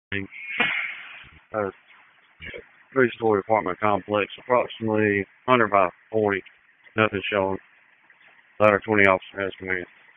A three-story apartment complex, approximately 100 by 40. Nothing showing. Ladder 20 officer has command.